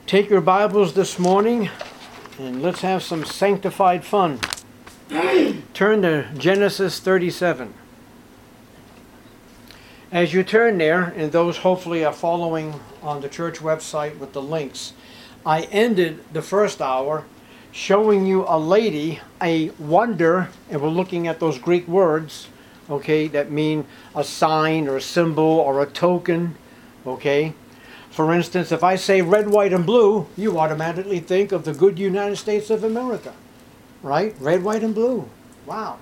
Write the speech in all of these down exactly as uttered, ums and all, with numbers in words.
Take your Bibles this morning and let's have some sanctified fun. Turn to Genesis thirty-seven. As you turn there, and those hopefully are following on the church website with the links, I ended the first hour showing you a lady, a wonder, and we're looking at those Greek words, okay, that mean a sign or a symbol or a token, okay? For instance, if I say red, white, and blue, you automatically think of the good United States of America, right? Red, white, and blue. Wow.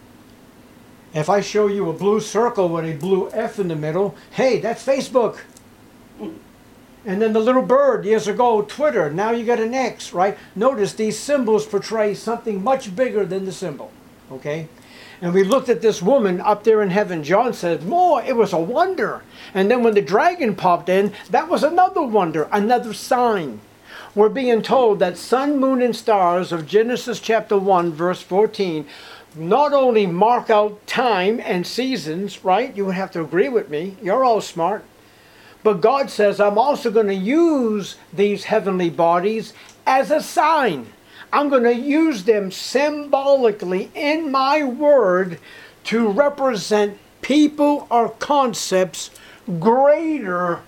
If I show you a blue circle with a blue F in the middle, hey, that's Facebook. And then the little bird, years ago, Twitter, now you got an X, right? Notice these symbols portray something much bigger than the symbol, okay? And we looked at this woman up there in heaven. John said, more, it was a wonder. And then when the dragon popped in, that was another wonder, another sign. We're being told that sun, moon, and stars of Genesis chapter one, verse fourteen, not only mark out time and seasons, right? You would have to agree with me. You're all smart. But God says, I'm also going to use these heavenly bodies as a sign. I'm going to use them symbolically in my word to represent people or concepts greater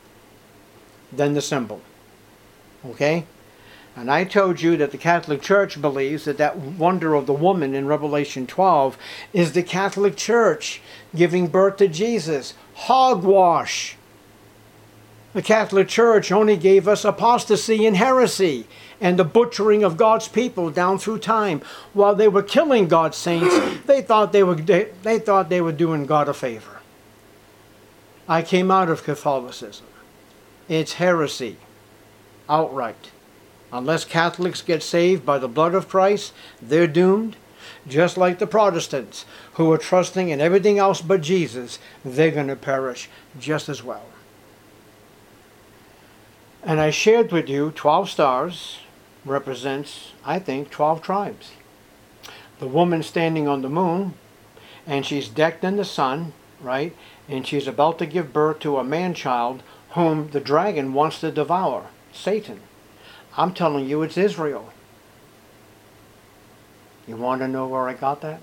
than the symbol. Okay? And I told you that the Catholic Church believes that that wonder of the woman in Revelation twelve is the Catholic Church giving birth to Jesus. Hogwash. The Catholic Church only gave us apostasy and heresy and the butchering of God's people down through time. While they were killing God's saints, they thought they were, they, they thought they were doing God a favor. I came out of Catholicism. It's heresy, outright. Unless Catholics get saved by the blood of Christ, they're doomed. Just like the Protestants, who are trusting in everything else but Jesus, they're going to perish just as well. And I shared with you twelve stars represents, I think, twelve tribes. The woman standing on the moon, and she's decked in the sun, right? And she's about to give birth to a man-child whom the dragon wants to devour, Satan. I'm telling you, it's Israel. You want to know where I got that?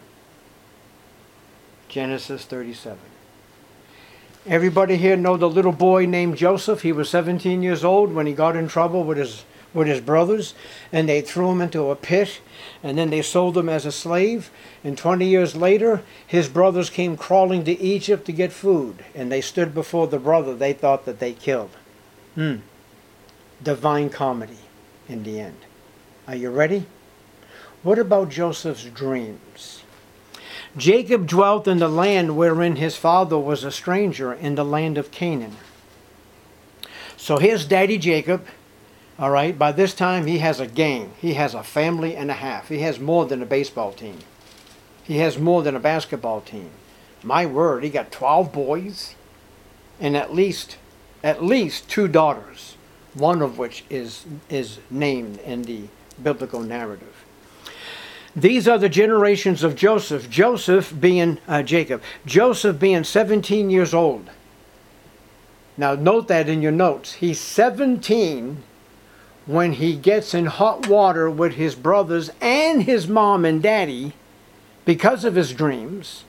Genesis thirty-seven. Everybody here know the little boy named Joseph? He was seventeen years old when he got in trouble with his with his brothers, and they threw him into a pit, and then they sold him as a slave. And twenty years later, his brothers came crawling to Egypt to get food, and they stood before the brother they thought that they killed. Hmm. Divine comedy in the end. Are you ready? What about Joseph's dreams? Jacob dwelt in the land wherein his father was a stranger, in the land of Canaan. So here's Daddy Jacob. All right, by this time he has a gang. He has a family and a half. He has more than a baseball team. He has more than a basketball team. My word, he got twelve boys and at least at least two daughters, one of which is is named in the biblical narrative. These are the generations of Joseph. Joseph being uh, Jacob. Joseph being seventeen years old. Now note that in your notes. He's seventeen when he gets in hot water with his brothers and his mom and daddy because of his dreams.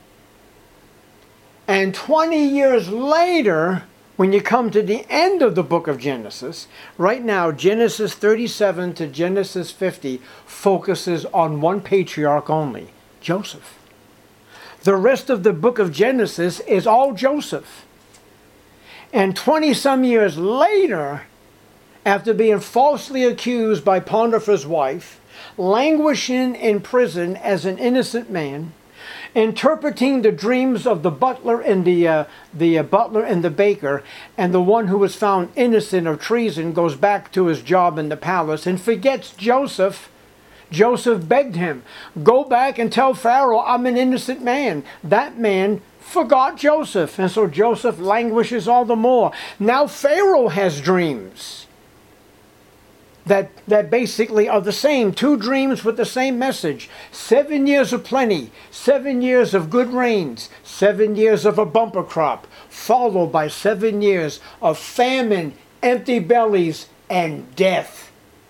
And twenty years later, when you come to the end of the book of Genesis, right now Genesis thirty-seven to Genesis fifty focuses on one patriarch only, Joseph. The rest of the book of Genesis is all Joseph. And twenty some years later, after being falsely accused by Potiphar's wife, languishing in prison as an innocent man, interpreting the dreams of the butler and the uh, the uh, butler and the baker, and the one who was found innocent of treason goes back to his job in the palace and forgets Joseph. Joseph begged him, go back and tell Pharaoh I'm an innocent man. That man forgot Joseph, and so Joseph languishes all the more. Now Pharaoh has dreams that, that basically are the same. Two dreams with the same message. Seven years of plenty. Seven years of good rains. Seven years of a bumper crop. Followed by seven years of famine, empty bellies, and death.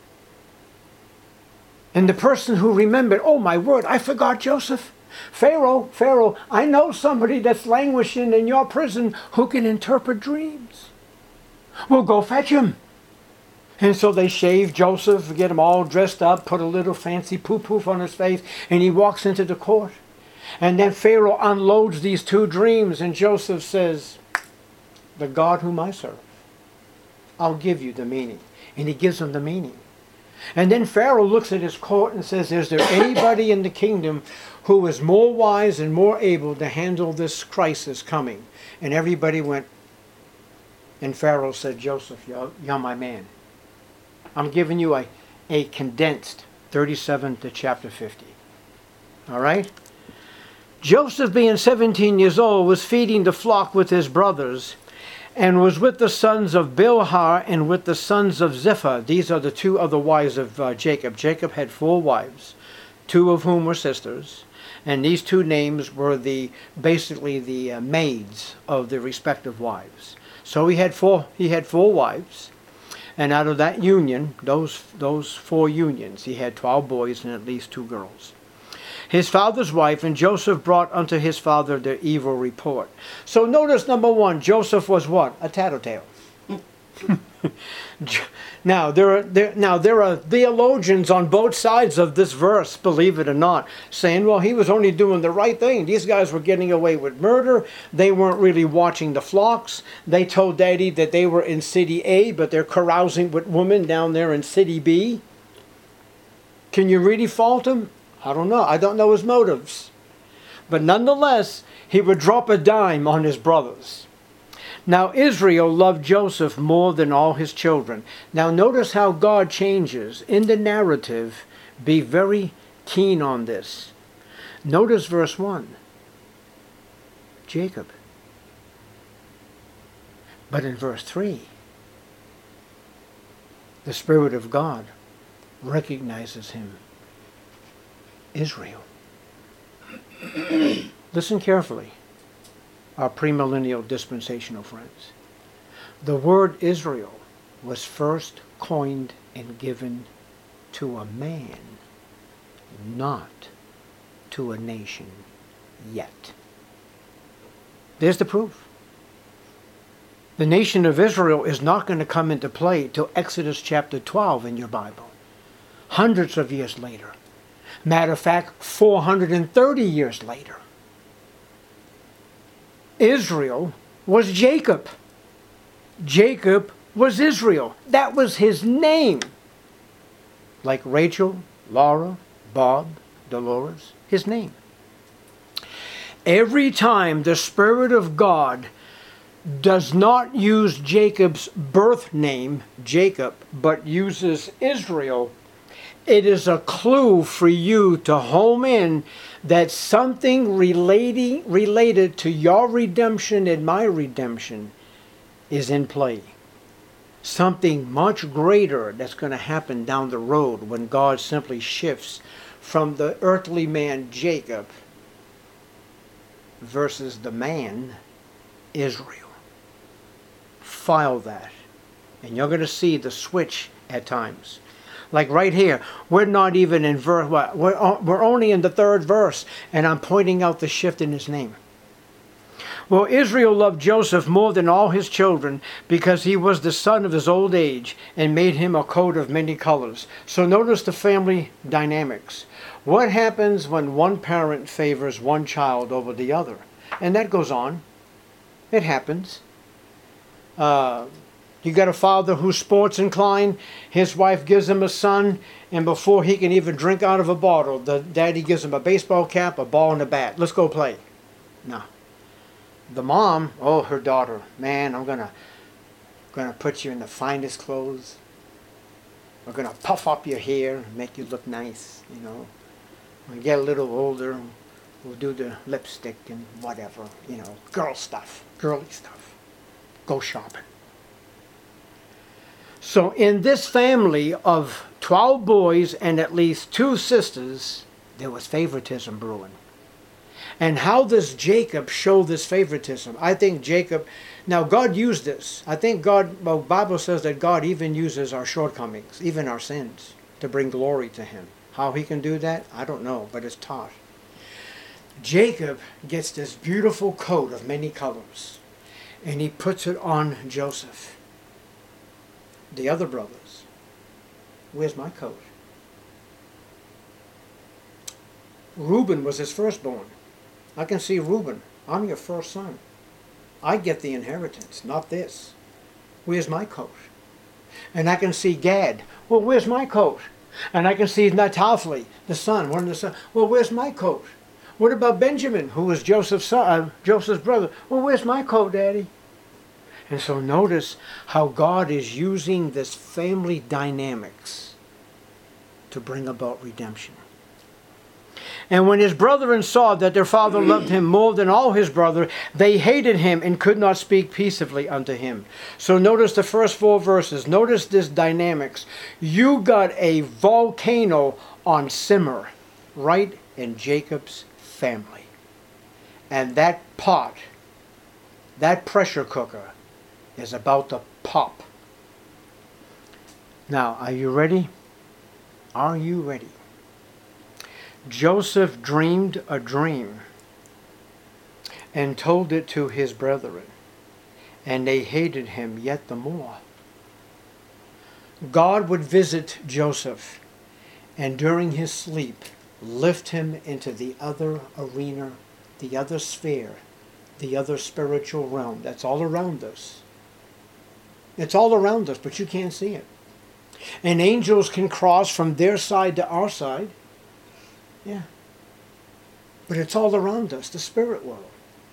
And the person who remembered, oh my word, I forgot Joseph. Pharaoh, Pharaoh, I know somebody that's languishing in your prison who can interpret dreams. Well, go fetch him. And so they shave Joseph, get him all dressed up, put a little fancy poof-poof on his face, and he walks into the court. And then Pharaoh unloads these two dreams, and Joseph says, the God whom I serve, I'll give you the meaning. And he gives him the meaning. And then Pharaoh looks at his court and says, is there anybody in the kingdom who is more wise and more able to handle this crisis coming? And everybody went, and Pharaoh said, Joseph, you're, you're my man. I'm giving you a, a condensed thirty-seven to chapter fifty. All right? Joseph, being seventeen years old, was feeding the flock with his brothers, and was with the sons of Bilhah and with the sons of Zilpah. These are the two other wives of uh, Jacob. Jacob had four wives, two of whom were sisters. And these two names were the basically the uh, maids of the respective wives. So he had four he had four wives. And out of that union, those those four unions, he had twelve boys and at least two girls. His father's wife, and Joseph brought unto his father the evil report. So notice, number one, Joseph was what? A tattletale. now, there are, there, now, there are theologians on both sides of this verse, believe it or not, saying, well, he was only doing the right thing. These guys were getting away with murder. They weren't really watching the flocks. They told Daddy that they were in city A, but they're carousing with women down there in city B. Can you really fault him? I don't know. I don't know his motives. But nonetheless, he would drop a dime on his brothers. Now Israel loved Joseph more than all his children. Now notice how God changes. In the narrative, be very keen on this. Notice verse one. Jacob. But in verse three, the Spirit of God recognizes him. Israel. Listen carefully, our premillennial dispensational friends. The word Israel was first coined and given to a man, not to a nation yet. There's the proof. The nation of Israel is not going to come into play till Exodus chapter twelve in your Bible. Hundreds of years later. Matter of fact, four hundred thirty years later. Israel was Jacob. Jacob was Israel. That was his name. Like Rachel, Laura, Bob, Dolores, his name. Every time the Spirit of God does not use Jacob's birth name, Jacob, but uses Israel, it is a clue for you to home in that something relating, related to your redemption and my redemption is in play. Something much greater that's going to happen down the road when God simply shifts from the earthly man Jacob versus the man Israel. File that. And you're going to see the switch at times. Like right here, we're not even in verse, we're, we're only in the third verse, and I'm pointing out the shift in his name. Well, Israel loved Joseph more than all his children because he was the son of his old age and made him a coat of many colors. So notice the family dynamics. What happens when one parent favors one child over the other? And that goes on. It happens. Uh... You got a father who's sports inclined. His wife gives him a son, and before he can even drink out of a bottle, the daddy gives him a baseball cap, a ball, and a bat. Let's go play. No. The mom, oh, her daughter, man, I'm gonna, gonna put you in the finest clothes. We're gonna puff up your hair, make you look nice. You know, when you get a little older, we'll do the lipstick and whatever. You know, girl stuff, girly stuff. Go shopping. So in this family of twelve boys and at least two sisters, there was favoritism brewing. And how does Jacob show this favoritism? I think Jacob, now God used this. I think God, well, the Bible says that God even uses our shortcomings, even our sins, to bring glory to him. How he can do that, I don't know, but it's taught. Jacob gets this beautiful coat of many colors, and he puts it on Joseph. The other brothers, where's my coat? Reuben was his firstborn. I can see Reuben, I'm your first son. I get the inheritance, not this. Where's my coat? And I can see Gad. Well, where's my coat? And I can see Naphtali, the son, one of the sons. Well, where's my coat? What about Benjamin, who was Joseph's son, uh, Joseph's brother? Well, where's my coat, Daddy? And so notice how God is using this family dynamics to bring about redemption. And when his brethren saw that their father loved him more than all his brother, they hated him and could not speak peaceably unto him. So notice the first four verses. Notice this dynamics. You got a volcano on simmer right in Jacob's family. And that pot, that pressure cooker, is about to pop. Now, are you ready? Are you ready? Joseph dreamed a dream and told it to his brethren, and they hated him yet the more. God would visit Joseph, and during his sleep lift him into the other arena, the other sphere, the other spiritual realm. That's all around us. It's all around us, but you can't see it. And angels can cross from their side to our side. Yeah. But it's all around us, the spirit world.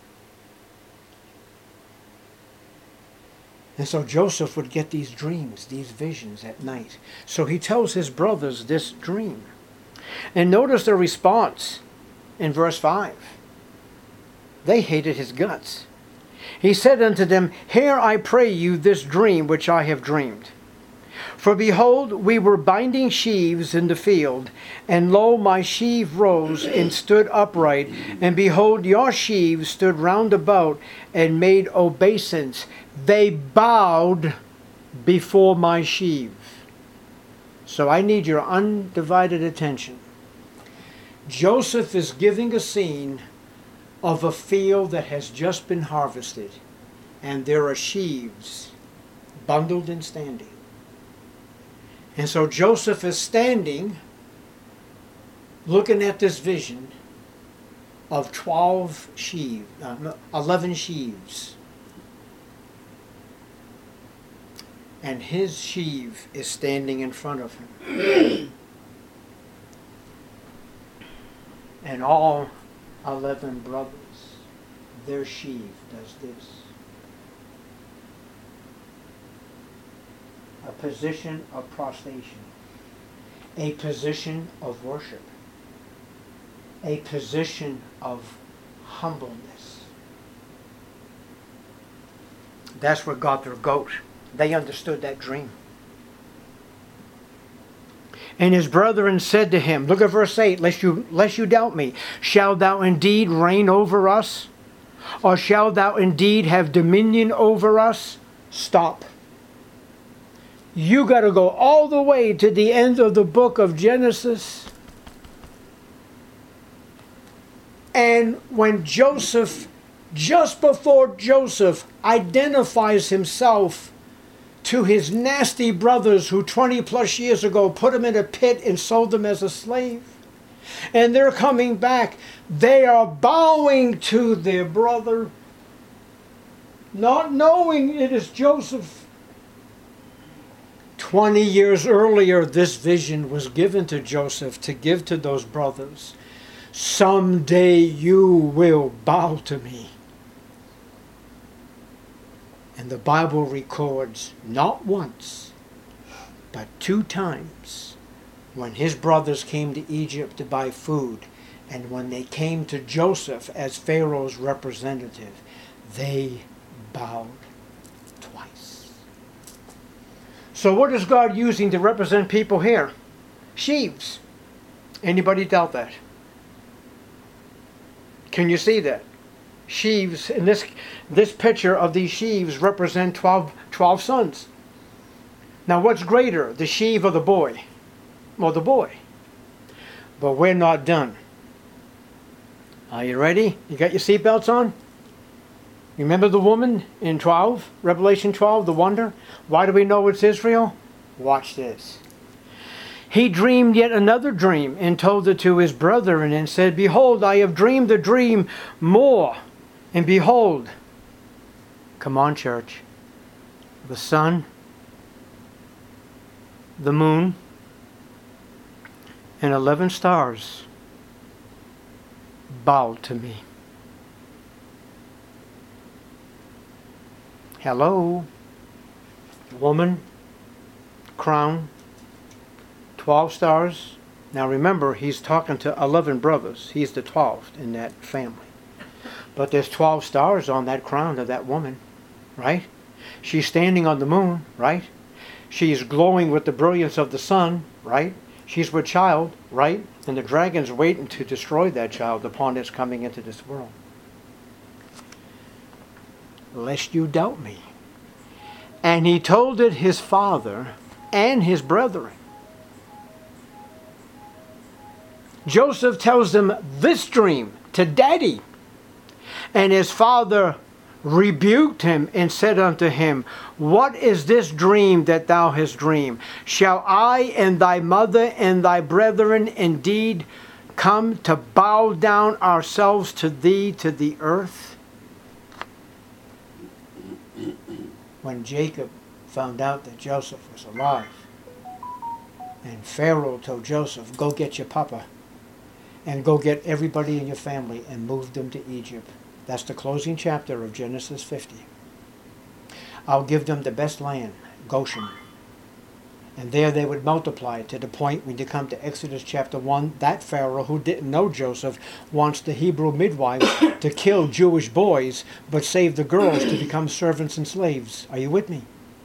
And so Joseph would get these dreams, these visions at night. So he tells his brothers this dream. And notice their response in verse five. They hated his guts. He said unto them, Hear, I pray you, this dream which I have dreamed. For behold, we were binding sheaves in the field, and lo, my sheaf rose and stood upright, and behold, your sheaves stood round about and made obeisance. They bowed before my sheaf. So I need your undivided attention. Joseph is giving a scene of a field that has just been harvested, and there are sheaves bundled and standing. And so Joseph is standing, looking at this vision of twelve sheaves, uh, eleven sheaves. And his sheaf is standing in front of him. And all eleven brothers, their sheaf does this. A position of prostration, a position of worship, a position of humbleness. That's where got their goat. They understood that dream. And his brethren said to him, look at verse eight, lest you, lest you doubt me, shalt thou indeed reign over us? Or shalt thou indeed have dominion over us? Stop. You got to go all the way to the end of the book of Genesis. And when Joseph, just before Joseph identifies himself to his nasty brothers who twenty plus years ago put him in a pit and sold him as a slave, and they're coming back, they are bowing to their brother, not knowing it is Joseph. Twenty years earlier, this vision was given to Joseph to give to those brothers. Someday you will bow to me. And the Bible records not once, but two times, when his brothers came to Egypt to buy food, and when they came to Joseph as Pharaoh's representative, they bowed twice. So what is God using to represent people here? Sheaves. Anybody doubt that? Can you see that? Sheaves, in this, this picture of these sheaves represent twelve, twelve sons. Now what's greater, the sheaf or the boy? Well, the boy. But we're not done. Are you ready? You got your seatbelts on? Remember the woman in twelve, Revelation twelve, the wonder? Why do we know it's Israel? Watch this. He dreamed yet another dream and told it to his brethren and said, Behold, I have dreamed a dream more. And behold, come on, church, the sun, the moon, and eleven stars bowed to me. Hello, woman, crown, twelve stars. Now remember, he's talking to eleven brothers. He's the twelfth in that family. But there's twelve stars on that crown of that woman, right? She's standing on the moon, right? She's glowing with the brilliance of the sun, right? She's with child, right? And the dragon's waiting to destroy that child upon its coming into this world. Lest you doubt me. And he told it his father and his brethren. Joseph tells them this dream to daddy. And his father rebuked him and said unto him, What is this dream that thou hast dreamed? Shall I and thy mother and thy brethren indeed come to bow down ourselves to thee to the earth? When Jacob found out that Joseph was alive, and Pharaoh told Joseph, Go get your papa, and go get everybody in your family and move them to Egypt. That's the closing chapter of Genesis fifty. I'll give them the best land, Goshen. And there they would multiply to the point when you come to Exodus chapter one, that Pharaoh who didn't know Joseph wants the Hebrew midwives to kill Jewish boys but save the girls to become servants and slaves. Are you with me?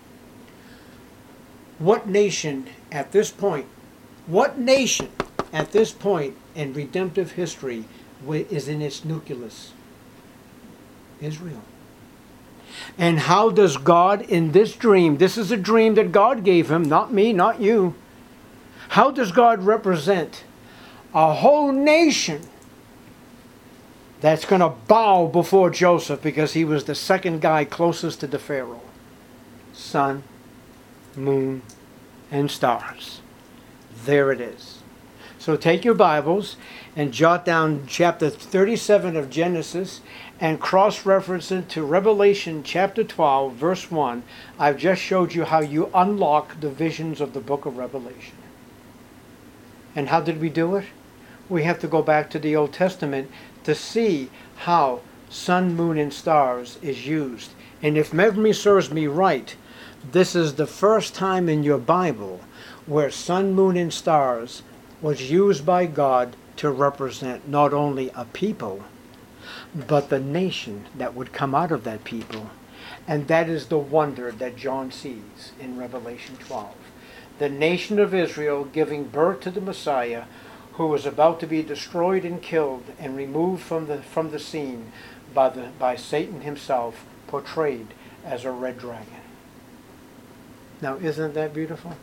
What nation at this point, what nation at this point in redemptive history is in its nucleus? Israel. And how does God in this dream, this is a dream that God gave him, not me, not you. How does God represent a whole nation that's going to bow before Joseph because he was the second guy closest to the Pharaoh? Sun, moon, and stars. There it is. So take your Bibles and jot down chapter thirty-seven of Genesis and cross-reference it to Revelation chapter twelve, verse one. I've just showed you how you unlock the visions of the book of Revelation. And how did we do it? We have to go back to the Old Testament to see how sun, moon, and stars is used. And if memory serves me right, this is the first time in your Bible where sun, moon, and stars was used by God to represent not only a people, but the nation that would come out of that people. And that is the wonder that John sees in Revelation twelve. The nation of Israel giving birth to the Messiah, who was about to be destroyed and killed and removed from the, from the scene by, the, by Satan himself, portrayed as a red dragon. Now, isn't that beautiful?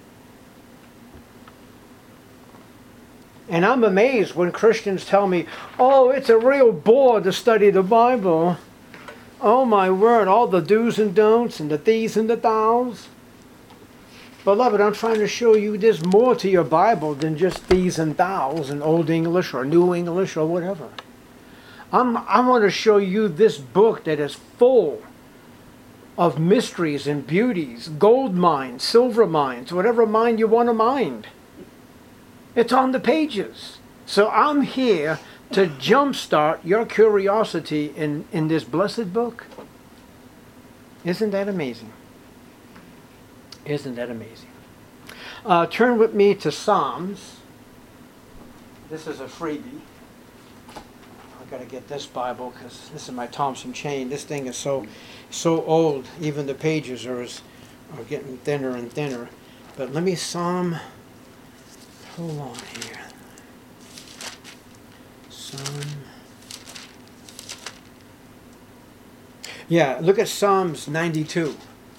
And I'm amazed when Christians tell me, oh, it's a real bore to study the Bible. Oh my word, all the do's and don'ts and the these and the thous. Beloved, I'm trying to show you there's more to your Bible than just these and thous in Old English or New English or whatever. I'm, I want to show you this book that is full of mysteries and beauties, gold mines, silver mines, whatever mine you want to mine. It's on the pages. So I'm here to jumpstart your curiosity in, in this blessed book. Isn't that amazing? Isn't that amazing? Uh, turn with me to Psalms. This is a freebie. I've got to get this Bible because this is my Thompson chain. This thing is so so old. Even the pages are, are getting thinner and thinner. But let me Psalm... Hold on here. Psalm Yeah, look at Psalms ninety-two.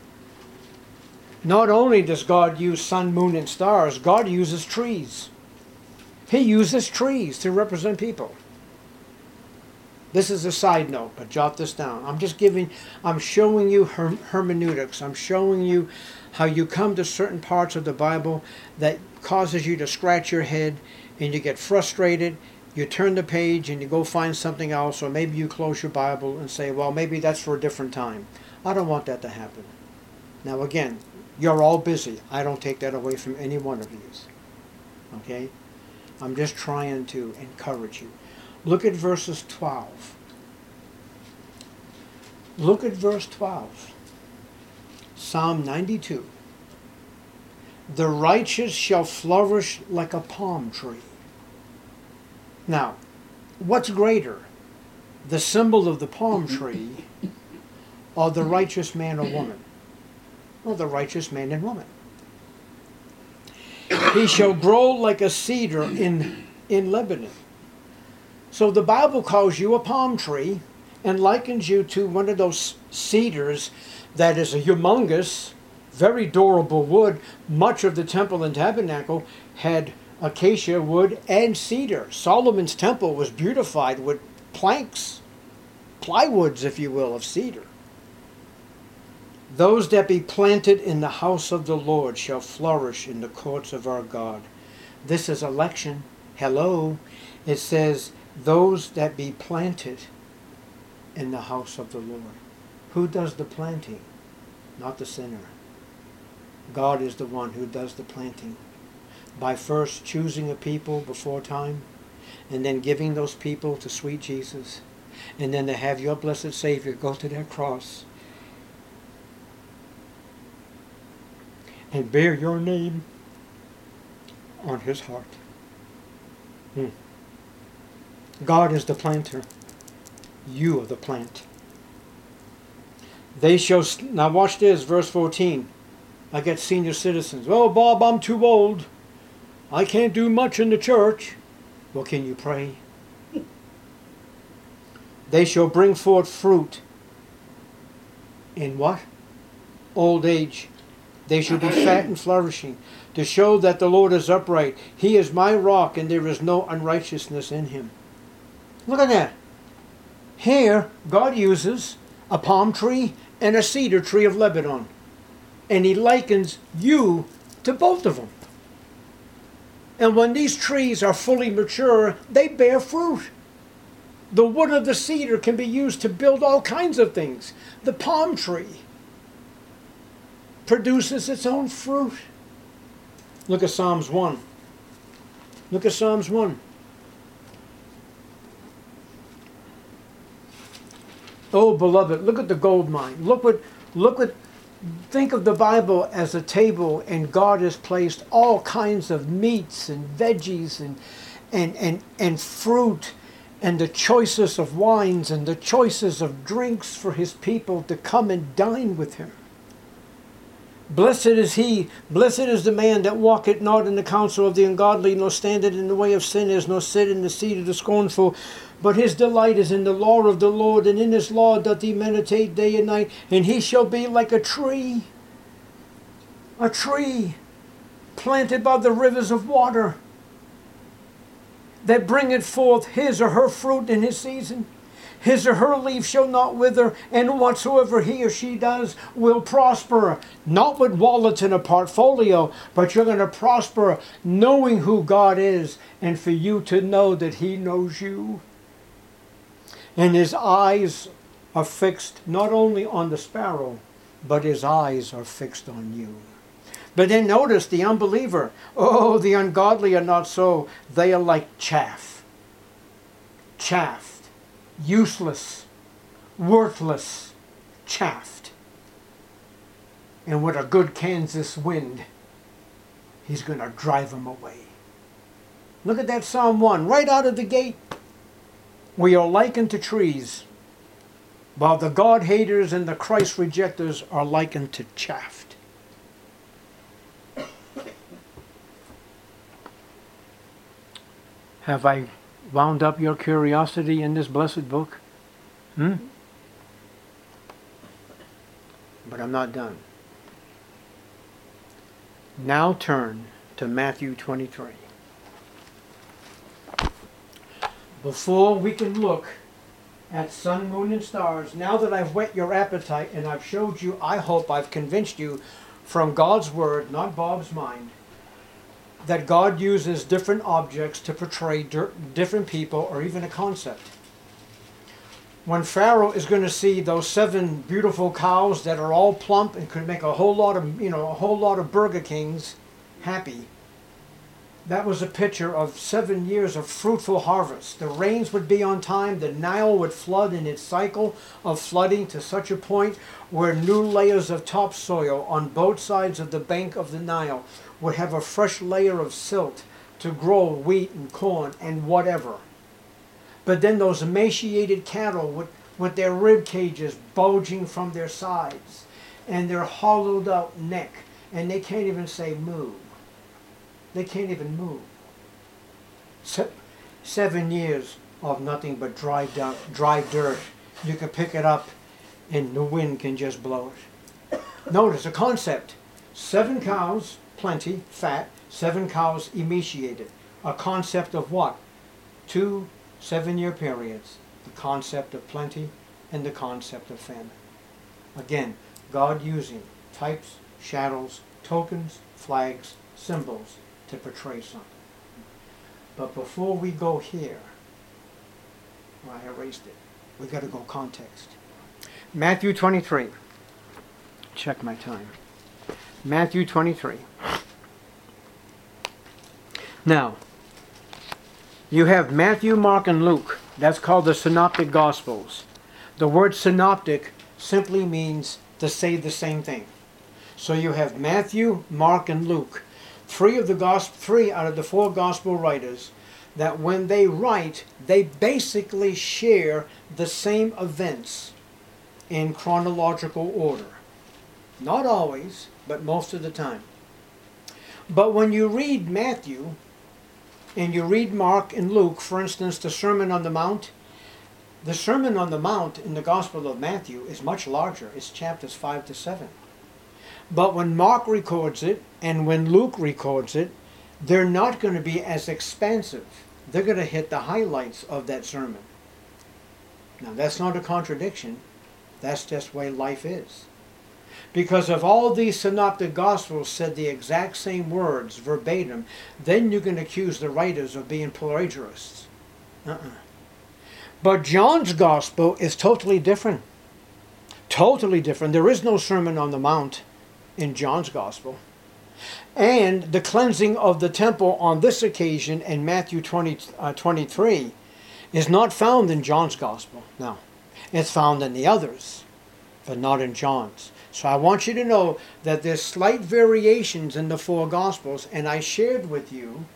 Not only does God use sun, moon, and stars, God uses trees. He uses trees to represent people. This is a side note, but jot this down. I'm just giving, I'm showing you her, hermeneutics. I'm showing you how you come to certain parts of the Bible that causes you to scratch your head and you get frustrated. You turn the page and you go find something else, or maybe you close your Bible and say, well, maybe that's for a different time. I don't want that to happen. Now again, you're all busy. I don't take that away from any one of you. Okay? I'm just trying to encourage you. Look at verses twelve. Look at verse twelve. Psalm ninety-two. The righteous shall flourish like a palm tree. Now, what's greater? The symbol of the palm tree or the righteous man or woman? Well, the righteous man and woman. He shall grow like a cedar in, in Lebanon. So the Bible calls you a palm tree and likens you to one of those cedars that is a humongous, very durable wood. Much of the temple and tabernacle had acacia wood and cedar. Solomon's temple was beautified with planks, plywoods, if you will, of cedar. Those that be planted in the house of the Lord shall flourish in the courts of our God. This is election. Hello. It says, those that be planted in the house of the Lord. Who does the planting? Not the sinner. God is the one who does the planting. By first choosing a people before time, and then giving those people to sweet Jesus, and then to have your blessed Savior go to that cross and bear your name on his heart. Hmm. God is the planter. You are the plant. They shall, now watch this, verse fourteen. I get senior citizens. Oh, Bob, I'm too old. I can't do much in the church. Well, can you pray? They shall bring forth fruit. In what? Old age. They shall be fat and flourishing, to show that the Lord is upright. He is my rock, and there is no unrighteousness in him. Look at that. Here, God uses a palm tree and a cedar tree of Lebanon. And he likens you to both of them. And when these trees are fully mature, they bear fruit. The wood of the cedar can be used to build all kinds of things. The palm tree produces its own fruit. Look at Psalms one. Look at Psalms one. Oh, beloved, look at the gold mine. Look what, look what, think of the Bible as a table, and God has placed all kinds of meats and veggies and, and, and, and fruit and the choicest of wines and the choicest of drinks for his people to come and dine with him. Blessed is he, blessed is the man that walketh not in the counsel of the ungodly, nor standeth in the way of sinners, nor sit in the seat of the scornful. But his delight is in the law of the Lord, and in his law doth he meditate day and night. And he shall be like a tree, a tree planted by the rivers of water, that bringeth forth his or her fruit in his season. His or her leaf shall not wither, and whatsoever he or she does will prosper. Not with wallets in a portfolio, but you're going to prosper knowing who God is, and for you to know that he knows you. And his eyes are fixed not only on the sparrow, but his eyes are fixed on you. But then notice the unbeliever. Oh, the ungodly are not so. They are like chaff. Chaff. Useless, worthless, chaffed. And with a good Kansas wind, he's going to drive them away. Look at that Psalm one, right out of the gate. We are likened to trees, while the God haters and the Christ rejectors are likened to chaff. Have I wound up your curiosity in this blessed book? Hmm? I'm not done. Now turn to Matthew twenty-three. Before we can look at sun, moon, and stars, now that I've whet your appetite and I've showed you, I hope I've convinced you from God's Word, not Bob's mind, that God uses different objects to portray different people or even a concept. When Pharaoh is going to see those seven beautiful cows that are all plump and could make a whole lot of, you know, a whole lot of Burger Kings happy, that was a picture of seven years of fruitful harvest. The rains would be on time. The Nile would flood in its cycle of flooding to such a point where new layers of topsoil on both sides of the bank of the Nile would have a fresh layer of silt to grow wheat and corn and whatever. But then those emaciated cattle with, with their rib cages bulging from their sides and their hollowed out neck, and they can't even say moo. They can't even move. Se seven years of nothing but dry, down, dry dirt. You can pick it up and the wind can just blow it. Notice a concept. Seven cows, plenty, fat. Seven cows emaciated. A concept of what? Two seven-year periods. The concept of plenty and the concept of famine. Again, God using types, shadows, tokens, flags, symbols to portray something. But before we go here, well, I erased it. We got to go context. Matthew twenty-three. Check my time. Matthew twenty-three. Now, you have Matthew, Mark, and Luke. That's called the Synoptic Gospels. The word synoptic simply means to say the same thing. So you have Matthew, Mark, and Luke. Three of the gospel, three out of the four gospel writers, that when they write, they basically share the same events in chronological order. Not always, but most of the time. But when you read Matthew, and you read Mark and Luke, for instance, the Sermon on the Mount, the Sermon on the Mount in the Gospel of Matthew is much larger. It's chapters five to seven. But when Mark records it and when Luke records it, they're not going to be as expansive. They're going to hit the highlights of that sermon. Now, that's not a contradiction. That's just the way life is. Because if all these synoptic gospels said the exact same words verbatim, then you can accuse the writers of being plagiarists. Uh-uh. But John's gospel is totally different. Totally different. There is no Sermon on the Mount in John's gospel. And the cleansing of the temple on this occasion in Matthew twenty, uh, twenty-three is not found in John's gospel. No. It's found in the others, but not in John's. So I want you to know that there's slight variations in the four gospels, and I shared with you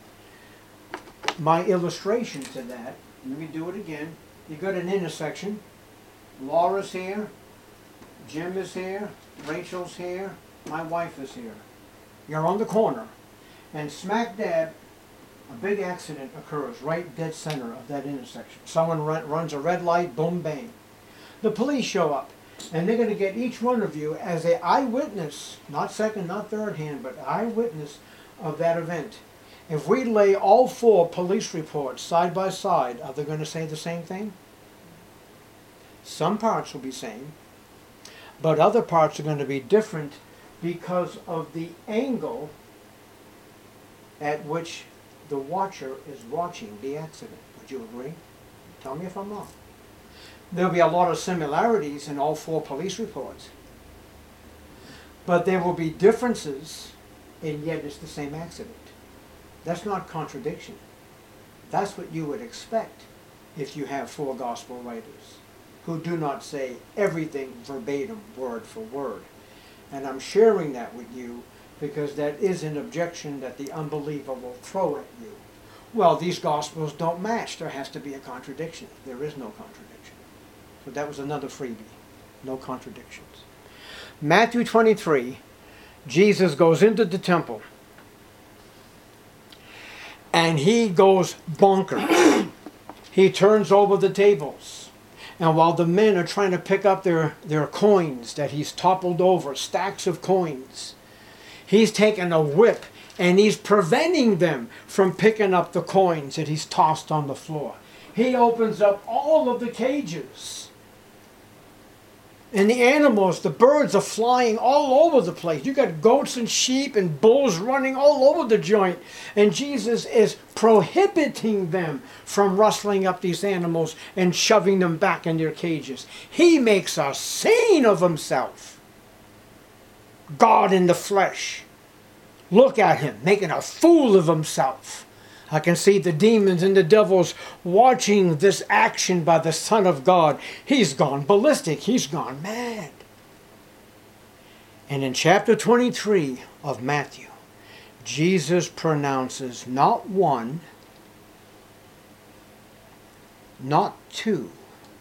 my illustration to that. Let me do it again. You got an intersection. Laura's here. Jim is here. Rachel's here. My wife is here. You're on the corner, and smack dab, a big accident occurs right dead center of that intersection. Someone run, runs a red light, boom, bang. The police show up, and they're going to get each one of you as an eyewitness, not second, not third hand, but eyewitness of that event. If we lay all four police reports side by side, are they going to say the same thing? Some parts will be same, but other parts are going to be different because of the angle at which the watcher is watching the accident. Would you agree? Tell me if I'm wrong. There'll be a lot of similarities in all four police reports, but there will be differences, and yet it's the same accident. That's not contradiction. That's what you would expect if you have four gospel writers who do not say everything verbatim, word for word. And I'm sharing that with you because that is an objection that the unbeliever will throw at you. Well, these gospels don't match. There has to be a contradiction. There is no contradiction. So that was another freebie. No contradictions. Matthew twenty-three, Jesus goes into the temple and he goes bonkers. He turns over the tables. And while the men are trying to pick up their, their coins that he's toppled over, stacks of coins, he's taking a whip and he's preventing them from picking up the coins that he's tossed on the floor. He opens up all of the cages. And the animals, the birds are flying all over the place. You got goats and sheep and bulls running all over the joint. And Jesus is prohibiting them from rustling up these animals and shoving them back in their cages. He makes a scene of himself. God in the flesh. Look at him, making a fool of himself. I can see the demons and the devils watching this action by the Son of God. He's gone ballistic. He's gone mad. And in chapter twenty-three of Matthew, Jesus pronounces not one, not two,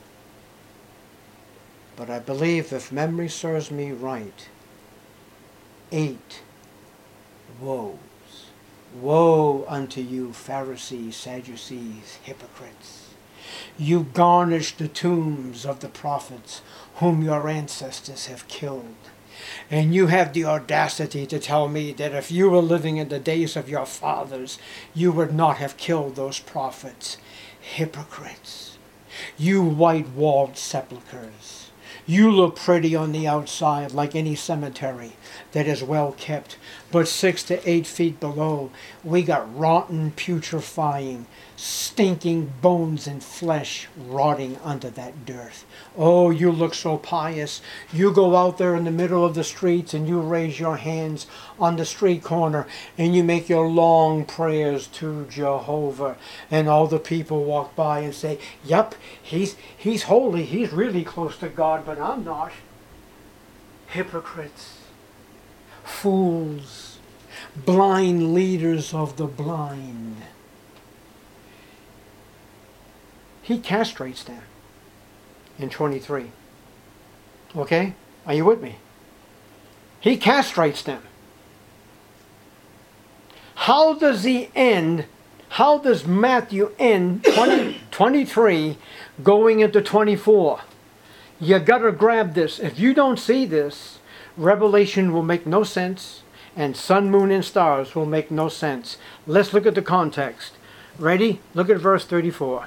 but I believe, if memory serves me right, eight woes. Woe unto you, Pharisees, Sadducees, hypocrites! You garnish the tombs of the prophets whom your ancestors have killed. And you have the audacity to tell me that if you were living in the days of your fathers, you would not have killed those prophets. Hypocrites! You white-walled sepulchres! You look pretty on the outside like any cemetery that is well kept, but six to eight feet below, we got rotten, putrefying, stinking bones and flesh rotting under that dirt. Oh, you look so pious. You go out there in the middle of the streets and you raise your hands on the street corner and you make your long prayers to Jehovah. And all the people walk by and say, yep, he's, he's holy. He's really close to God, but I'm not. Hypocrites. Fools, blind leaders of the blind. He castrates them in twenty-three. Okay? Are you with me? He castrates them. How does he end? How does Matthew end twenty, twenty-three going into twenty-four? You gotta grab this. If you don't see this, Revelation will make no sense, and sun, moon, and stars will make no sense. Let's look at the context. Ready? Look at verse thirty-four.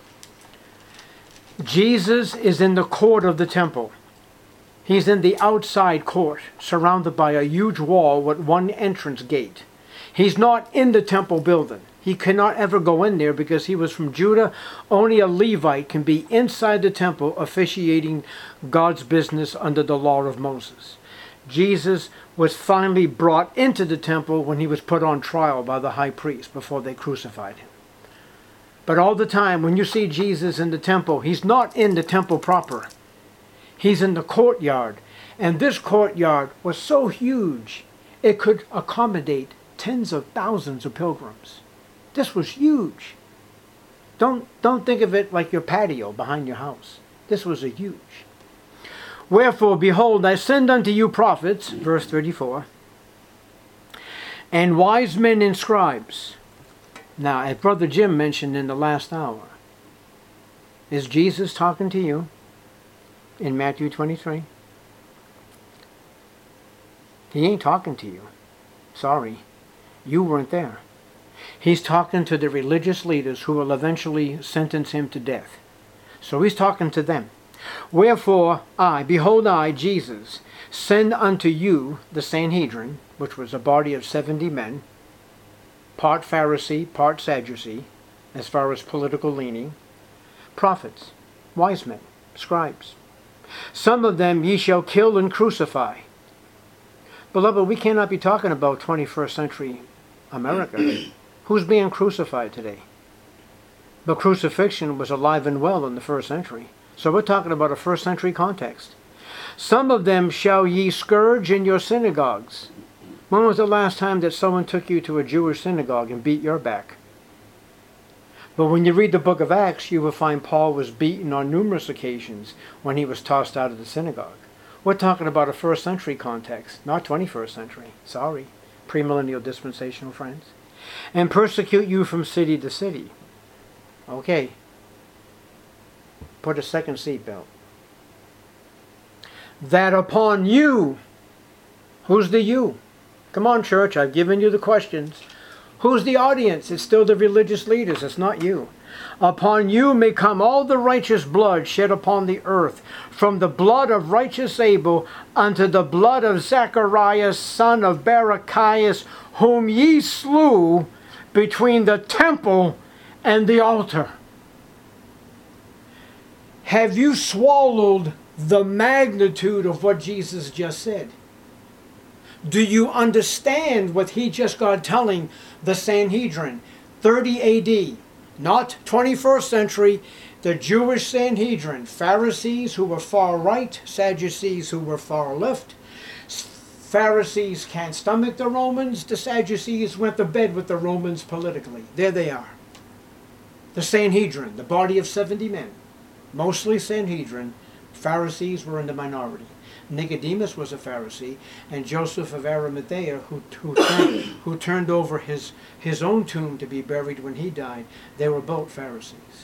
Jesus is in the court of the temple. He's in the outside court, surrounded by a huge wall with one entrance gate. He's not in the temple building. He cannot ever go in there because he was from Judah. Only a Levite can be inside the temple officiating God's business under the law of Moses. Jesus was finally brought into the temple when he was put on trial by the high priest before they crucified him. But all the time when you see Jesus in the temple, he's not in the temple proper. He's in the courtyard. And this courtyard was so huge, it could accommodate tens of thousands of pilgrims. This was huge. Don't, don't think of it like your patio behind your house. This was a huge. Wherefore, behold, I send unto you prophets, verse thirty-four, and wise men and scribes. Now, as Brother Jim mentioned in the last hour, is Jesus talking to you in Matthew twenty-three? He ain't talking to you. Sorry, you weren't there. He's talking to the religious leaders who will eventually sentence him to death. So he's talking to them. Wherefore I, behold I, Jesus, send unto you the Sanhedrin, which was a body of seventy men, part Pharisee, part Sadducee, as far as political leaning, prophets, wise men, scribes. Some of them ye shall kill and crucify. Beloved, we cannot be talking about twenty-first century America. Who's being crucified today? But crucifixion was alive and well in the first century. So we're talking about a first century context. Some of them shall ye scourge in your synagogues. When was the last time that someone took you to a Jewish synagogue and beat your back? But when you read the book of Acts, you will find Paul was beaten on numerous occasions when he was tossed out of the synagogue. We're talking about a first century context, not twenty-first century. Sorry, premillennial dispensational friends. And persecute you from city to city. Okay. Put a second seatbelt. That upon you, who's the you? Come on, church, I've given you the questions. Who's the audience? It's still the religious leaders, it's not you. Upon you may come all the righteous blood shed upon the earth, from the blood of righteous Abel unto the blood of Zacharias, son of Barachias, whom ye slew between the temple and the altar. Have you swallowed the magnitude of what Jesus just said? Do you understand what he just got telling the Sanhedrin? thirty A D, not twenty-first century, the Jewish Sanhedrin, Pharisees who were far right, Sadducees who were far left. Pharisees can't stomach the Romans, the Sadducees went to bed with the Romans politically. There they are. The Sanhedrin, the body of seventy men, mostly Sanhedrin. Pharisees were in the minority. Nicodemus was a Pharisee, and Joseph of Arimathea, who, who, turned, who turned over his, his own tomb to be buried when he died, they were both Pharisees.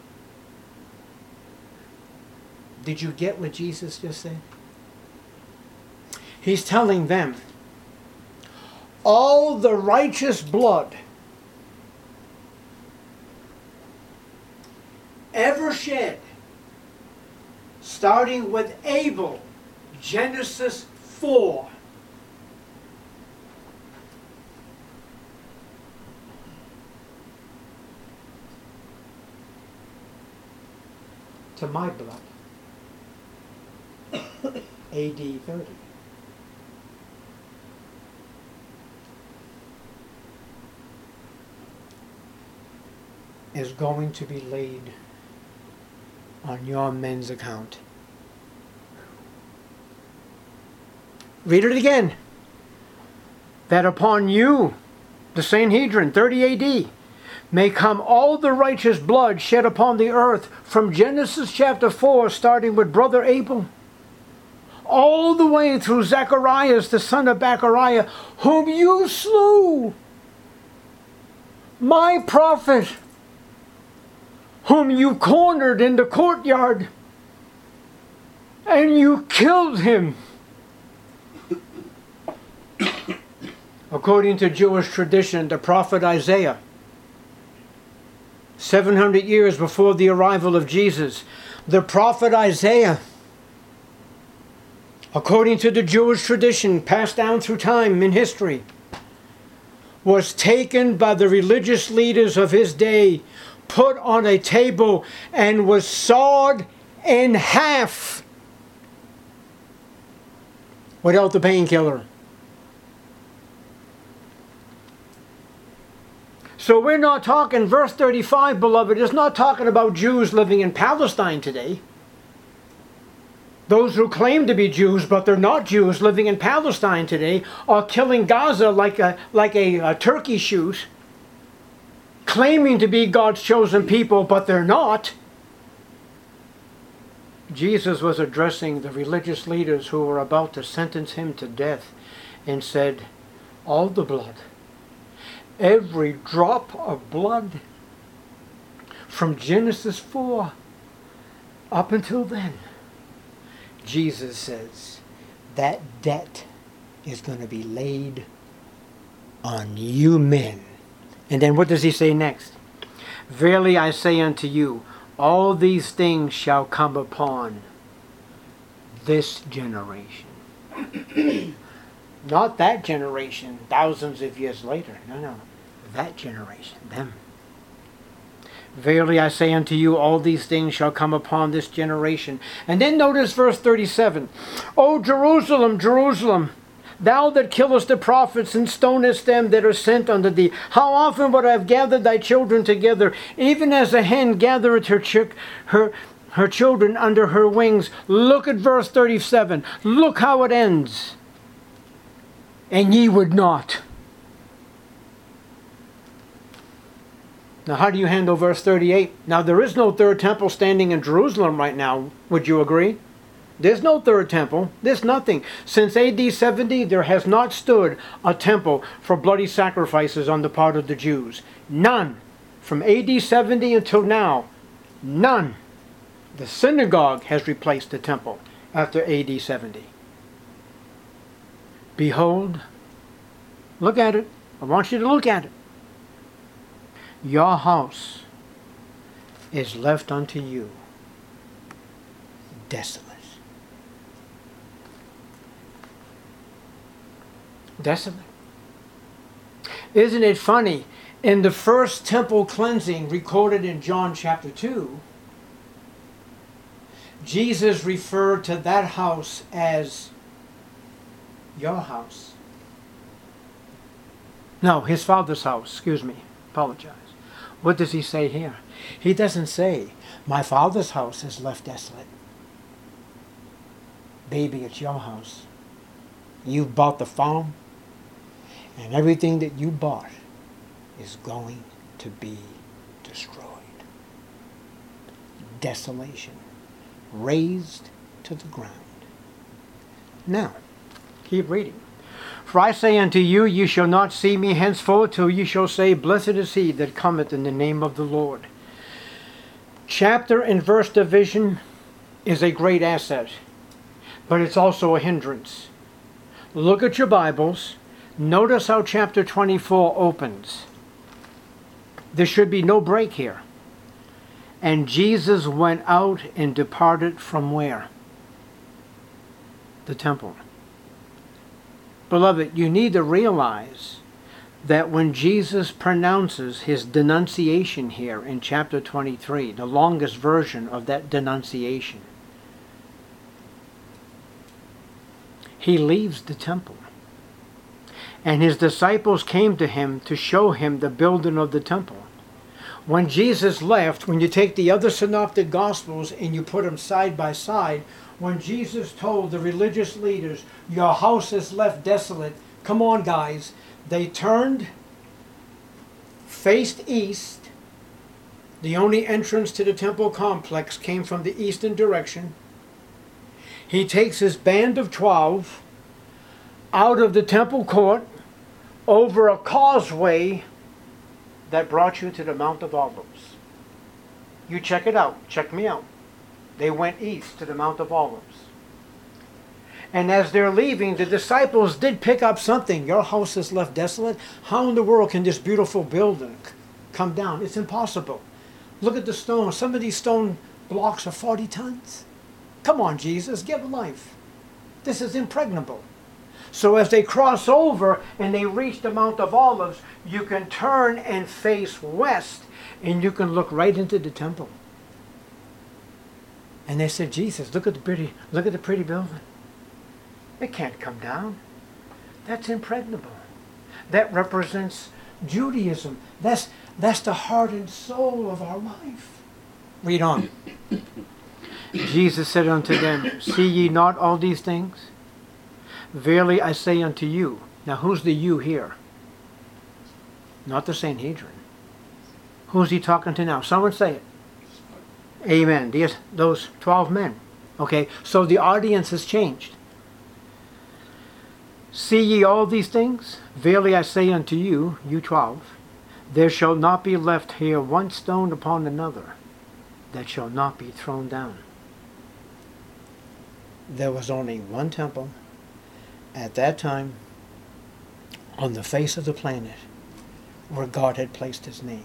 Did you get what Jesus just said? He's telling them, all the righteous blood ever shed, starting with Abel, Genesis four. To my blood. A D thirty. Is going to be laid on your men's account. Read it again. That upon you, the Sanhedrin, thirty A D, may come all the righteous blood shed upon the earth, from Genesis chapter four, starting with brother Abel, all the way through Zacharias, the son of Barachiah, whom you slew, my prophet, whom you cornered in the courtyard, and you killed him. According to Jewish tradition, the prophet Isaiah, seven hundred years before the arrival of Jesus, the prophet Isaiah, according to the Jewish tradition passed down through time in history, was taken by the religious leaders of his day, put on a table, and was sawed in half without the painkiller. So we're not talking, verse thirty-five, beloved, is not talking about Jews living in Palestine today. Those who claim to be Jews, but they're not Jews, living in Palestine today, are killing Gaza like a, like a, a turkey shoot, claiming to be God's chosen people, but they're not. Jesus was addressing the religious leaders who were about to sentence him to death and said, all the blood, every drop of blood from Genesis four up until then, Jesus says that debt is going to be laid on you men. And then what does he say next? Verily I say unto you, all these things shall come upon this generation. Not that generation, thousands of years later. No, no. That generation, them. Verily I say unto you, all these things shall come upon this generation. And then notice verse thirty-seven. O Jerusalem, Jerusalem, thou that killest the prophets and stonest them that are sent unto thee, how often would I have gathered thy children together, even as a hen gathereth her chick, her her children under her wings. Look at verse thirty-seven. Look how it ends. And ye would not. Now, how do you handle verse thirty-eight? Now, there is no third temple standing in Jerusalem right now. Would you agree? There's no third temple. There's nothing. Since A D seventy, there has not stood a temple for bloody sacrifices on the part of the Jews. None. From A D seventy until now, none. The synagogue has replaced the temple after A D seventy. Behold, look at it. I want you to look at it. Your house is left unto you desolate. Desolate. Isn't it funny? In the first temple cleansing recorded in John chapter two, Jesus referred to that house as your house. No, his Father's house, excuse me, apologize. What does he say here? He doesn't say, my Father's house is left desolate. Baby, it's your house. You've bought the farm, and everything that you bought is going to be destroyed. Desolation. Razed to the ground. Now, keep reading. For I say unto you, ye shall not see me henceforth till ye shall say, blessed is he that cometh in the name of the Lord. Chapter and verse division is a great asset, but it's also a hindrance. Look at your Bibles. Notice how chapter twenty-four opens. There should be no break here. And Jesus went out and departed from where? The temple. Beloved, you need to realize that when Jesus pronounces his denunciation here in chapter twenty-three, the longest version of that denunciation, he leaves the temple. And his disciples came to him to show him the building of the temple. When Jesus left, when you take the other synoptic gospels and you put them side by side, when Jesus told the religious leaders, your house is left desolate, come on guys, they turned, faced east. The only entrance to the temple complex came from the eastern direction. He takes his band of twelve out of the temple court over a causeway that brought you to the Mount of Olives. You check it out. Check me out. They went east to the Mount of Olives. And as they're leaving, the disciples did pick up something. Your house is left desolate. How in the world can this beautiful building come down? It's impossible. Look at the stone. Some of these stone blocks are forty tons. Come on, Jesus, give life. This is impregnable. So as they cross over and they reach the Mount of Olives, you can turn and face west and you can look right into the temple. And they said, Jesus, look at the pretty, look at the pretty building. It can't come down. That's impregnable. That represents Judaism. That's, that's the heart and soul of our life. Read on. Jesus said unto them, see ye not all these things? Verily I say unto you. Now who's the you here? Not the Sanhedrin. Who's he talking to now? Someone say it. Amen. These, those twelve men. Okay, so the audience has changed. See ye all these things? Verily I say unto you, you twelve, there shall not be left here one stone upon another that shall not be thrown down. There was only one temple at that time on the face of the planet where God had placed his name.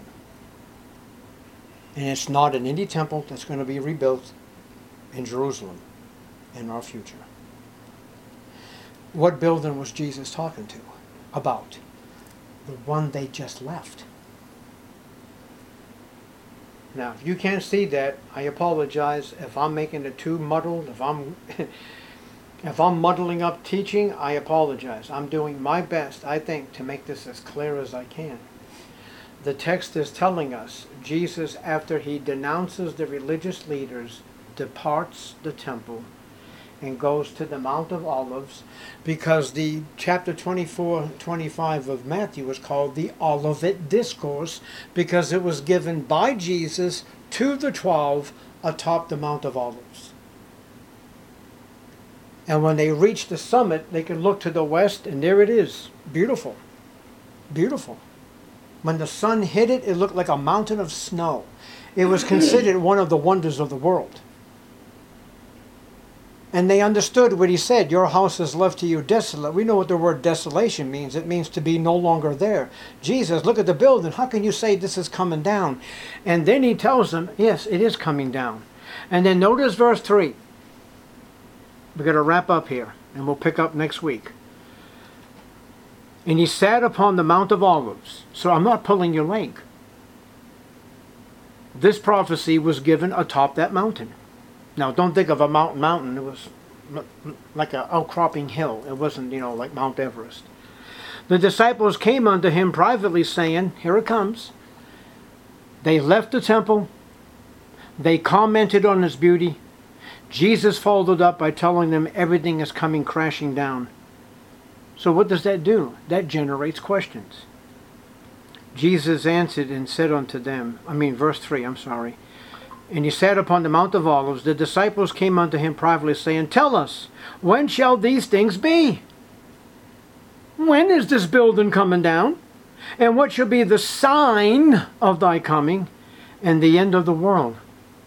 And it's not in any temple that's going to be rebuilt in Jerusalem in our future. What building was Jesus talking to about? The one they just left. Now, if you can't see that, I apologize if I'm making it too muddled. If I'm if I'm muddling up teaching, I apologize. I'm doing my best, I think, to make this as clear as I can. The text is telling us Jesus, after he denounces the religious leaders, departs the temple and goes to the Mount of Olives, because the chapter twenty-four, twenty-five of Matthew is called the Olivet Discourse, because it was given by Jesus to the twelve atop the Mount of Olives. And when they reached the summit, they could look to the west, and there it is. Beautiful. Beautiful. When the sun hit it, it looked like a mountain of snow. It was considered one of the wonders of the world. And they understood what he said, your house is left to you desolate. We know what the word desolation means. It means to be no longer there. Jesus, look at the building. How can you say this is coming down? And then he tells them, yes, it is coming down. And then notice verse three. We're going to wrap up here, and we'll pick up next week. And he sat upon the Mount of Olives. So I'm not pulling your leg. This prophecy was given atop that mountain. Now, don't think of a mountain mountain. It was like an outcropping hill. It wasn't, you know, like Mount Everest. The disciples came unto him privately, saying, here it comes. They left the temple. They commented on his beauty. Jesus followed up by telling them everything is coming crashing down. So what does that do? That generates questions. Jesus answered and said unto them, I mean, verse three, I'm sorry. And he sat upon the Mount of Olives. The disciples came unto him privately, saying, tell us, when shall these things be? When is this building coming down? And what shall be the sign of thy coming and the end of the world?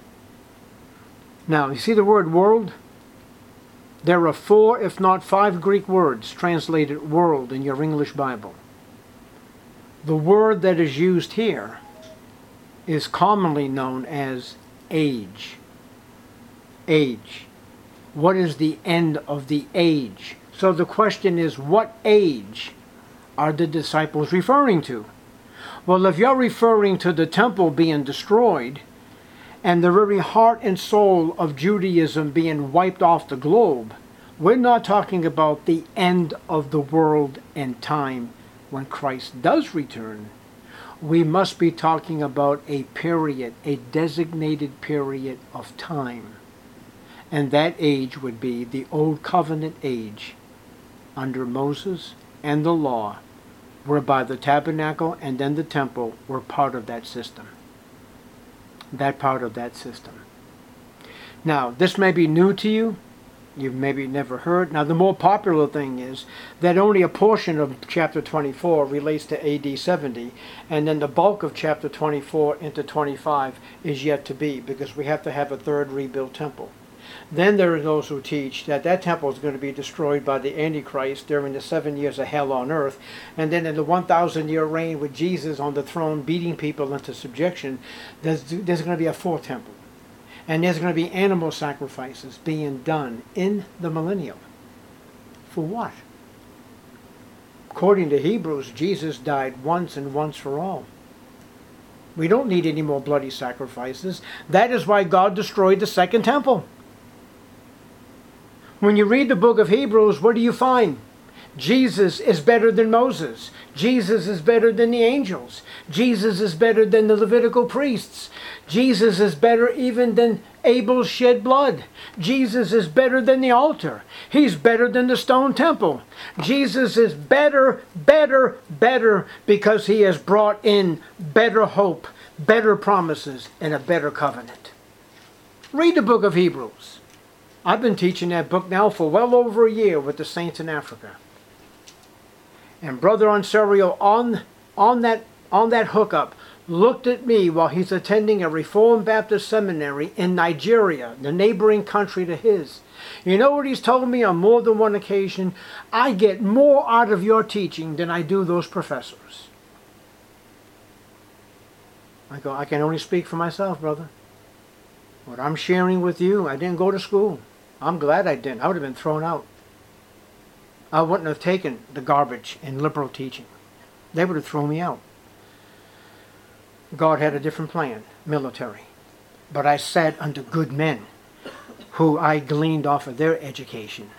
Now, you see the word world? There are four, if not five, Greek words translated world in your English Bible. The word that is used here is commonly known as age. Age. What is the end of the age? So the question is, what age are the disciples referring to? Well, if you're referring to the temple being destroyed and the very heart and soul of Judaism being wiped off the globe, we're not talking about the end of the world and time when Christ does return. We must be talking about a period, a designated period of time. And that age would be the Old Covenant age under Moses and the law, whereby the tabernacle and then the temple were part of that system. That part of that system. Now, this may be new to you. You've maybe never heard. Now, the more popular thing is that only a portion of chapter twenty-four relates to A D seventy, and then the bulk of chapter twenty-four into twenty-five is yet to be, because we have to have a third rebuilt temple. Then there are those who teach that that temple is going to be destroyed by the Antichrist during the seven years of hell on earth, and then in the one thousand year reign with Jesus on the throne beating people into subjection, there's, there's going to be a fourth temple. And there's going to be animal sacrifices being done in the millennium. For what? According to Hebrews, Jesus died once and once for all. We don't need any more bloody sacrifices. That is why God destroyed the second temple. When you read the book of Hebrews, what do you find? Jesus is better than Moses. Jesus is better than the angels. Jesus is better than the Levitical priests. Jesus is better even than Abel's shed blood. Jesus is better than the altar. He's better than the stone temple. Jesus is better, better, better because he has brought in better hope, better promises, and a better covenant. Read the book of Hebrews. I've been teaching that book now for well over a year with the saints in Africa. And Brother Onserio on, on, that, on that hookup looked at me while he's attending a Reformed Baptist seminary in Nigeria, the neighboring country to his. You know what he's told me on more than one occasion? I get more out of your teaching than I do those professors. I go, I can only speak for myself, brother. What I'm sharing with you, I didn't go to school. I'm glad I didn't. I would have been thrown out. I wouldn't have taken the garbage in liberal teaching. They would have thrown me out. God had a different plan, military. But I sat under good men who I gleaned off of their education.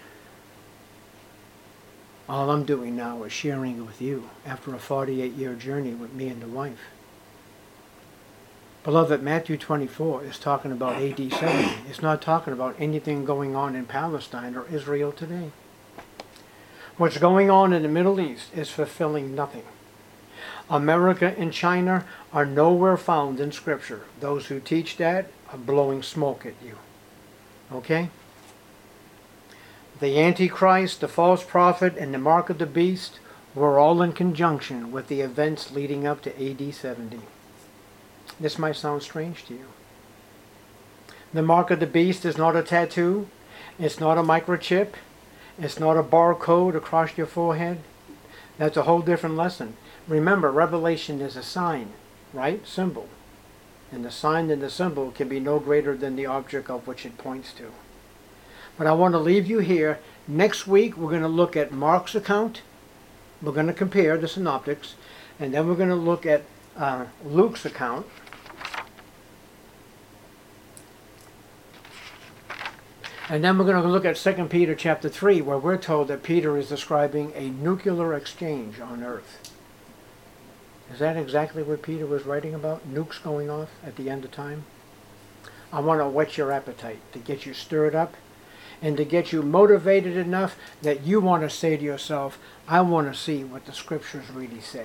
All I'm doing now is sharing it with you after a forty-eight year journey with me and the wife. Beloved, Matthew twenty-four is talking about A D seventy. It's not talking about anything going on in Palestine or Israel today. What's going on in the Middle East is fulfilling nothing. America and China are nowhere found in Scripture. Those who teach that are blowing smoke at you. Okay? The Antichrist, the false prophet, and the mark of the beast were all in conjunction with the events leading up to A D seventy. This might sound strange to you. The mark of the beast is not a tattoo. It's not a microchip. It's not a barcode across your forehead. That's a whole different lesson. Remember, Revelation is a sign, right? Symbol. And the sign and the symbol can be no greater than the object of which it points to. But I want to leave you here. Next week, we're going to look at Mark's account. We're going to compare the synoptics. And then we're going to look at uh, Luke's account. And then we're going to look at Second Peter chapter three, where we're told that Peter is describing a nuclear exchange on earth. Is that exactly what Peter was writing about? Nukes going off at the end of time? I want to whet your appetite, to get you stirred up, and to get you motivated enough that you want to say to yourself, I want to see what the scriptures really say.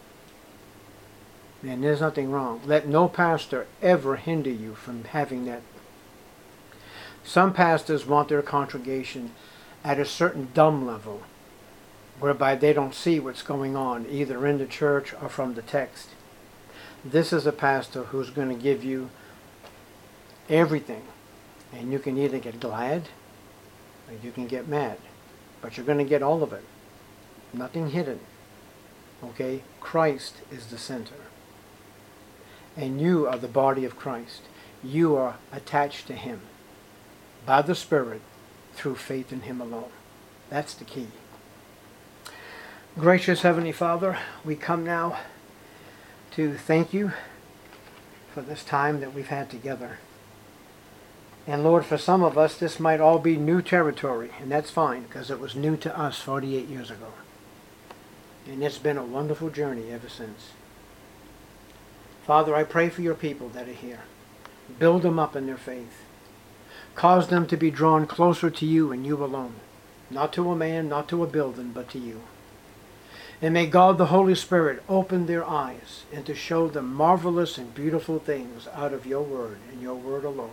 And there's nothing wrong. Let no pastor ever hinder you from having that. Some pastors want their congregation at a certain dumb level, whereby they don't see what's going on, either in the church or from the text. This is a pastor who's going to give you everything. And you can either get glad or you can get mad. But you're going to get all of it. Nothing hidden. Okay? Christ is the center. And you are the body of Christ. You are attached to Him by the Spirit through faith in Him alone. That's the key. Gracious Heavenly Father, we come now to thank you for this time that we've had together. And Lord, for some of us, this might all be new territory, and that's fine, because it was new to us forty-eight years ago. And it's been a wonderful journey ever since. Father, I pray for your people that are here. Build them up in their faith. Cause them to be drawn closer to you and you alone. Not to a man, not to a building, but to you. And may God the Holy Spirit open their eyes and to show them marvelous and beautiful things out of your word and your word alone.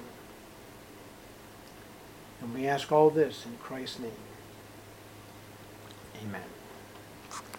And we ask all this in Christ's name. Amen.